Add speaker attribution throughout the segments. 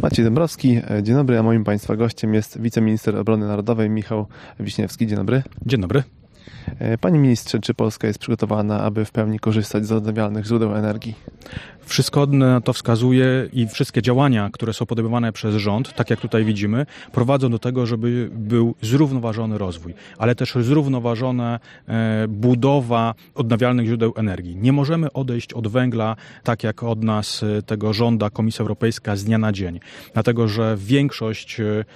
Speaker 1: Maciej Dąbrowski, dzień dobry, a moim Państwa gościem jest wiceminister obrony narodowej Michał Wiśniewski. Dzień dobry.
Speaker 2: Dzień dobry.
Speaker 1: Panie ministrze, czy Polska jest przygotowana, aby w pełni korzystać z odnawialnych źródeł energii?
Speaker 2: Wszystko na to wskazuje i wszystkie działania, które są podejmowane przez rząd, tak jak tutaj widzimy, prowadzą do tego, żeby był zrównoważony rozwój, ale też zrównoważona budowa odnawialnych źródeł energii. Nie możemy odejść od węgla, tak jak od nas tego żąda Komisja Europejska z dnia na dzień, dlatego że większość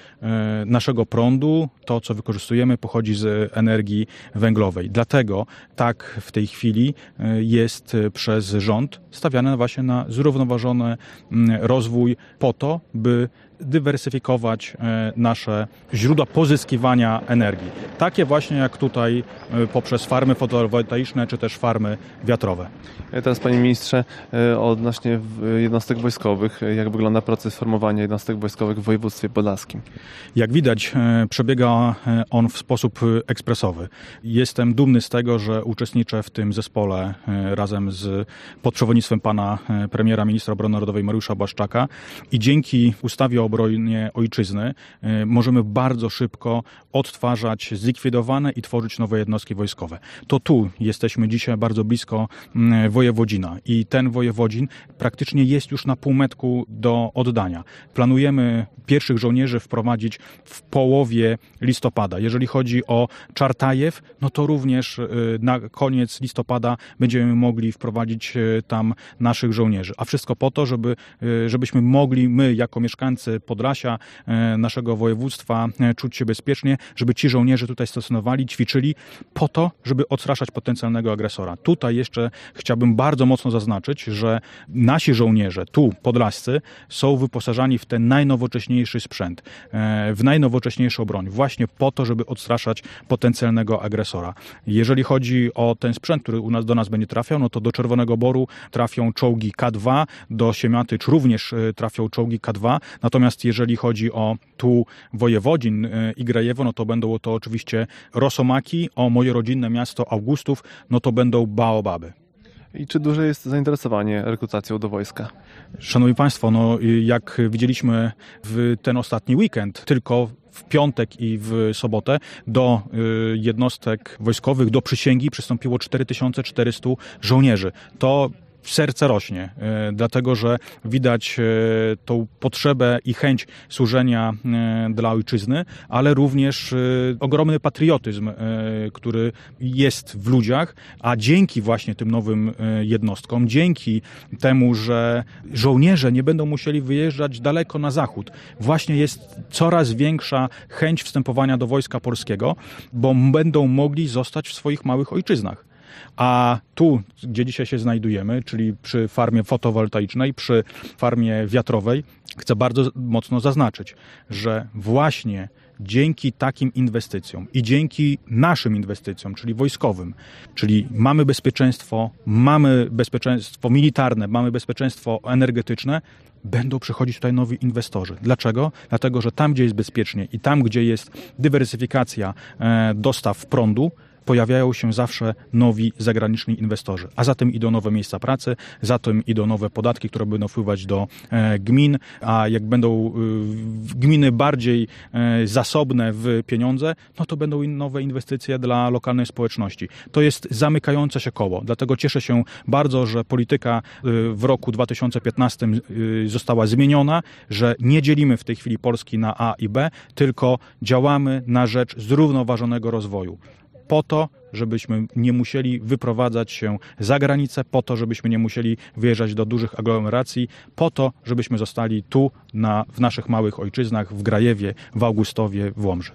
Speaker 2: naszego prądu, to co wykorzystujemy, pochodzi z energii węglowej. Dlatego tak w tej chwili jest przez rząd stawiane właśnie na zrównoważony rozwój po to, by dywersyfikować nasze źródła pozyskiwania energii. Takie właśnie jak tutaj poprzez farmy fotowoltaiczne czy też farmy wiatrowe.
Speaker 1: Teraz, panie ministrze, odnośnie jednostek wojskowych, jak wygląda proces formowania jednostek wojskowych w województwie podlaskim?
Speaker 2: Jak widać, przebiega on w sposób ekspresowy. Jestem dumny z tego, że uczestniczę w tym zespole razem pod przewodnictwem pana premiera, ministra obrony narodowej Mariusza Błaszczaka i dzięki ustawie o obronie ojczyzny możemy bardzo szybko odtwarzać zlikwidowane i tworzyć nowe jednostki wojskowe. To tu jesteśmy dzisiaj bardzo blisko Wojewodzina i ten Wojewodzin praktycznie jest już na półmetku do oddania. Planujemy pierwszych żołnierzy wprowadzić w połowie listopada. Jeżeli chodzi o Czartajew, no to również na koniec listopada będziemy mogli wprowadzić tam naszych żołnierzy. A wszystko po to, żebyśmy mogli my jako mieszkańcy Podlasia, naszego województwa, czuć się bezpiecznie, żeby ci żołnierze tutaj stacjonowali, ćwiczyli po to, żeby odstraszać potencjalnego agresora. Tutaj jeszcze chciałbym bardzo mocno zaznaczyć, że nasi żołnierze, tu podlascy, są wyposażani w ten najnowocześniejszy sprzęt, w najnowocześniejszą broń, właśnie po to, żeby odstraszać potencjalnego agresora. Jeżeli chodzi o ten sprzęt, który do nas będzie trafiał, no to do Czerwonego Boru trafią czołgi K2, do Siemiatycz również trafią czołgi K2, natomiast jeżeli chodzi o tu Wojewodzin i Grajewo, no to będą to oczywiście Rosomaki, o moje rodzinne miasto Augustów, no to będą Baobaby.
Speaker 1: I czy duże jest zainteresowanie rekrutacją do wojska?
Speaker 2: Szanowni Państwo, no jak widzieliśmy w ten ostatni weekend, tylko w piątek i w sobotę do jednostek wojskowych, do przysięgi przystąpiło 4400 żołnierzy. To serce rośnie, dlatego że widać tą potrzebę i chęć służenia dla ojczyzny, ale również ogromny patriotyzm, który jest w ludziach, a dzięki właśnie tym nowym jednostkom, dzięki temu, że żołnierze nie będą musieli wyjeżdżać daleko na zachód, właśnie jest coraz większa chęć wstępowania do Wojska Polskiego, bo będą mogli zostać w swoich małych ojczyznach. A tu, gdzie dzisiaj się znajdujemy, czyli przy farmie fotowoltaicznej, przy farmie wiatrowej, chcę bardzo mocno zaznaczyć, że właśnie dzięki takim inwestycjom i dzięki naszym inwestycjom, czyli wojskowym, czyli mamy bezpieczeństwo militarne, mamy bezpieczeństwo energetyczne, będą przychodzić tutaj nowi inwestorzy. Dlaczego? Dlatego, że tam, gdzie jest bezpiecznie i tam, gdzie jest dywersyfikacja dostaw prądu, pojawiają się zawsze nowi zagraniczni inwestorzy, a za tym idą nowe miejsca pracy, za tym idą nowe podatki, które będą wpływać do gmin, a jak będą gminy bardziej zasobne w pieniądze, no to będą nowe inwestycje dla lokalnej społeczności. To jest zamykające się koło, dlatego cieszę się bardzo, że polityka w roku 2015 została zmieniona, że nie dzielimy w tej chwili Polski na A i B, tylko działamy na rzecz zrównoważonego rozwoju. Po to, żebyśmy nie musieli wyprowadzać się za granicę, po to, żebyśmy nie musieli wyjeżdżać do dużych aglomeracji, po to, żebyśmy zostali tu w naszych małych ojczyznach, w Grajewie, w Augustowie, w Łomży.